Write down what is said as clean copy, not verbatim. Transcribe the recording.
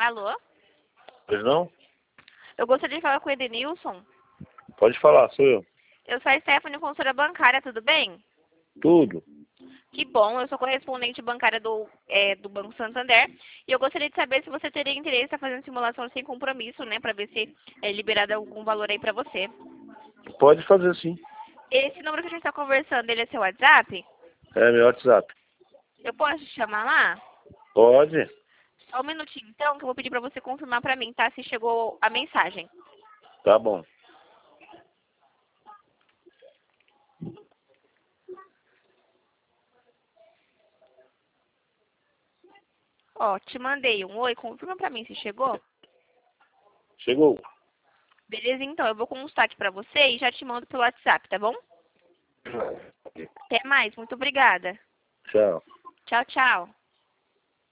Alô? Pois não? Eu gostaria de falar com o Edenilson. Pode falar, sou eu. Eu sou a Stephanie, consultora bancária, tudo bem? Tudo. Que bom, eu sou correspondente bancária do Banco Santander. E eu gostaria de saber se você teria interesse em fazer uma simulação sem compromisso, né? Pra ver se é liberado algum valor aí pra você. Pode fazer sim. Esse número que a gente tá conversando, ele é seu WhatsApp? É meu WhatsApp. Eu posso te chamar lá? Pode? Só um minutinho, então, que eu vou pedir pra você confirmar pra mim, tá? Se chegou a mensagem. Tá bom. Ó, te mandei um oi, confirma pra mim se chegou. Chegou. Beleza, então, eu vou constar aqui pra você e já te mando pelo WhatsApp, tá bom? Até mais, muito obrigada. Tchau. Tchau, tchau.